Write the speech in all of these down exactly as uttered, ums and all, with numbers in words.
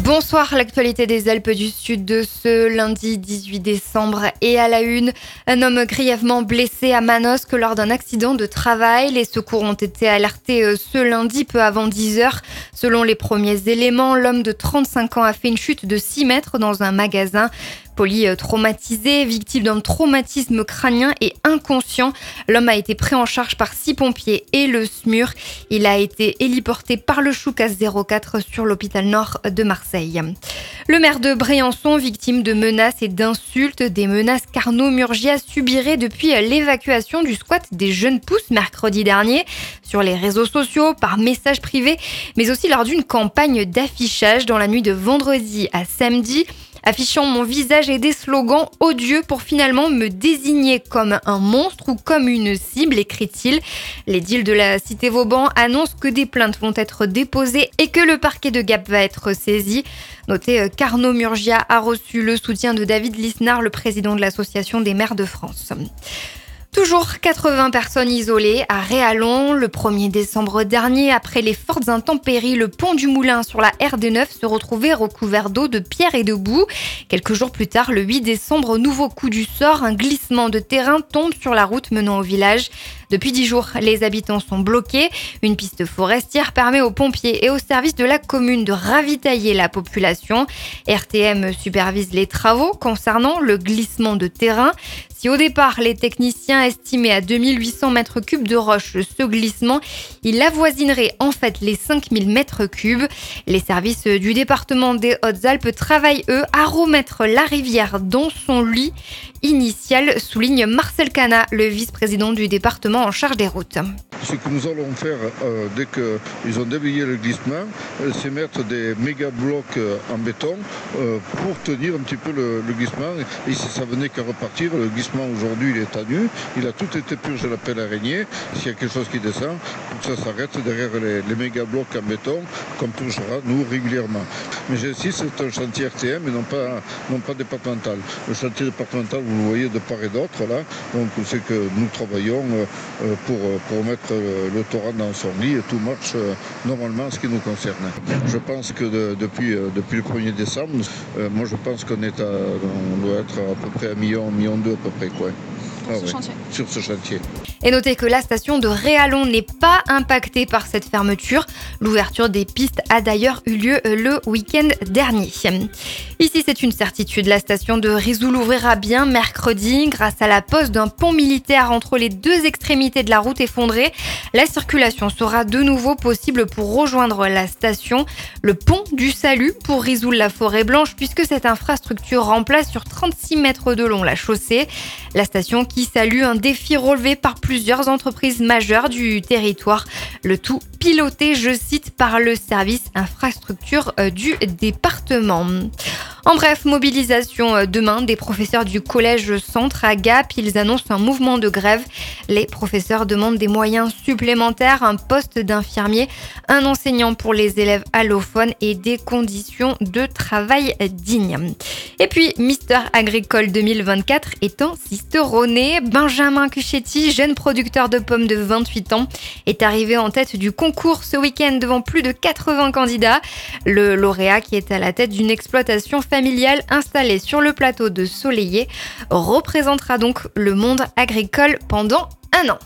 Bonsoir, l'actualité des Alpes du Sud de ce lundi dix-huit décembre et à la une. Un homme grièvement blessé à Manosque lors d'un accident de travail. Les secours ont été alertés ce lundi peu avant dix heures. Selon les premiers éléments, l'homme de trente-cinq ans a fait une chute de six mètres dans un magasin. Polytraumatisé, victime d'un traumatisme crânien et inconscient. L'homme a été pris en charge par six pompiers et le S M U R. Il a été héliporté par le Choucas zéro quatre sur l'hôpital Nord de Marseille. Le maire de Briançon, victime de menaces et d'insultes, des menaces qu'Arnaud Murgia subirait depuis l'évacuation du squat des Jeunes Pousses mercredi dernier, sur les réseaux sociaux, par message privé, mais aussi lors d'une campagne d'affichage dans la nuit de vendredi à samedi, affichant mon visage et des slogans odieux pour finalement me désigner comme un monstre ou comme une cible, écrit-il. L'édile de la cité Vauban annonce que des plaintes vont être déposées et que le parquet de Gap va être saisi. Notez qu'Arnaud Murgia a reçu le soutien de David Lisnard, le président de l'Association des maires de France. Toujours quatre-vingts personnes isolées à Réallon. Le premier décembre dernier, après les fortes intempéries, le pont du Moulin sur la R D neuf se retrouvait recouvert d'eau, de pierres et de boue. Quelques jours plus tard, le huit décembre, nouveau coup du sort, un glissement de terrain tombe sur la route menant au village. Depuis dix jours, les habitants sont bloqués. Une piste forestière permet aux pompiers et aux services de la commune de ravitailler la population. R T M supervise les travaux concernant le glissement de terrain. Si au départ, les techniciens estimaient à deux mille huit cents mètres cubes de roche ce glissement, il avoisinerait en fait les cinq mille mètres cubes. Les services du département des Hautes-Alpes travaillent, eux, à remettre la rivière dans son lit initial, souligne Marcel Cana, le vice-président du département en charge des routes. Ce que nous allons faire euh, dès qu'ils ont déblayé le glissement, euh, c'est mettre des méga blocs euh, en béton euh, pour tenir un petit peu le, le glissement. Et si ça venait qu'à repartir, le glissement aujourd'hui il est à nu, il a tout été purgé à la pelle araignée. S'il y a quelque chose qui descend, pour que ça s'arrête derrière les, les méga blocs en béton, qu'on purgera nous régulièrement. Mais j'insiste, c'est un chantier R T M et non pas, non pas départemental. Le chantier départemental, vous le voyez de part et d'autre là, donc c'est que nous travaillons euh, pour, pour mettre le torrent dans son lit et tout marche euh, normalement en ce qui nous concerne. Je pense que de, depuis, euh, depuis le premier décembre, euh, moi je pense qu'on est à, on doit être à peu près à un million, un million deux à peu près quoi. Sur, ah, ce ouais, chantier. sur ce chantier. Et notez que la station de Réallon n'est pas impactée par cette fermeture. L'ouverture des pistes a d'ailleurs eu lieu le week-end dernier. Ici, c'est une certitude. La station de Risoul ouvrira bien mercredi grâce à la pose d'un pont militaire entre les deux extrémités de la route effondrée. La circulation sera de nouveau possible pour rejoindre la station. Le pont du Salut pour Risoul-la-Forêt-Blanche, puisque cette infrastructure remplace sur trente-six mètres de long la chaussée. La station qui salue un défi relevé par plusieurs entreprises majeures du territoire. Le tout piloté, je cite, par le service infrastructure du département. En bref, mobilisation demain des professeurs du collège Centre à Gap. Ils annoncent un mouvement de grève. Les professeurs demandent des moyens supplémentaires, un poste d'infirmier, un enseignant pour les élèves allophones et des conditions de travail dignes. Et puis, Mister Agricole deux mille vingt-quatre est un cisteronné. Benjamin Cuchetti, jeune producteur de pommes de vingt-huit ans, est arrivé en tête du concours ce week-end devant plus de quatre-vingts candidats. Le lauréat, qui est à la tête d'une exploitation familiale installée sur le plateau de Soleillé, représentera donc le monde agricole pendant un an.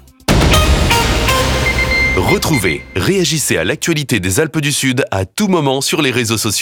Retrouvez, réagissez à l'actualité des Alpes du Sud à tout moment sur les réseaux sociaux.